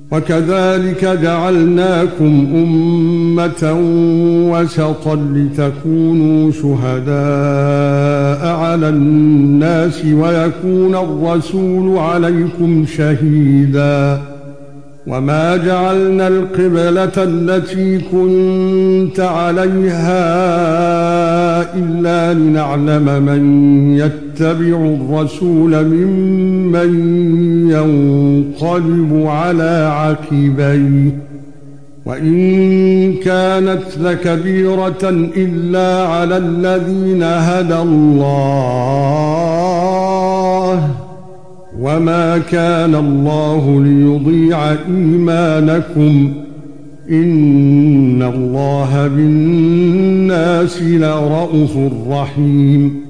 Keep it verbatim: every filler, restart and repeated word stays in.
وكذلك جعلناكم أمة وسطا لتكونوا شهداء على الناس ويكون الرسول عليكم شهيدا وما جعلنا القبلة التي كنت عليها إلا لنعلم من يتبع الرسول ممن ينقلب على عقبيه وإن كانت لكبيرة إلا على الذين هدى الله وما كان الله ليضيع إيمانكم إن الله بالناس لرءوف رحيم